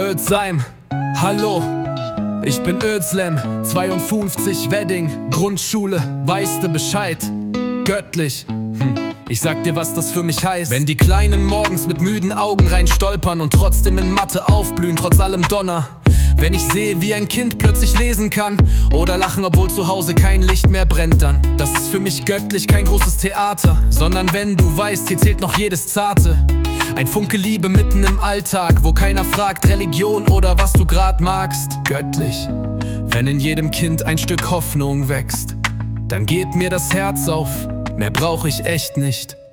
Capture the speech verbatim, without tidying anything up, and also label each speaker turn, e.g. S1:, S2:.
S1: Özheim, hallo, ich bin Özlem, zweiundfünfzig, Wedding, Grundschule, weißt du Bescheid, göttlich. Hm. Ich sag dir, was das für mich heißt. Wenn die Kleinen morgens mit müden Augen rein stolpern und trotzdem in Mathe aufblühen, trotz allem Donner. Wenn ich sehe, wie ein Kind plötzlich lesen kann oder lachen, obwohl zu Hause kein Licht mehr brennt, dann das ist für mich göttlich, kein großes Theater, sondern wenn du weißt, hier zählt noch jedes Zarte. Ein Funke Liebe mitten im Alltag, wo keiner fragt, Religion oder was du grad magst. Göttlich, wenn in jedem Kind ein Stück Hoffnung wächst, dann geht mir das Herz auf, mehr brauch ich echt nicht.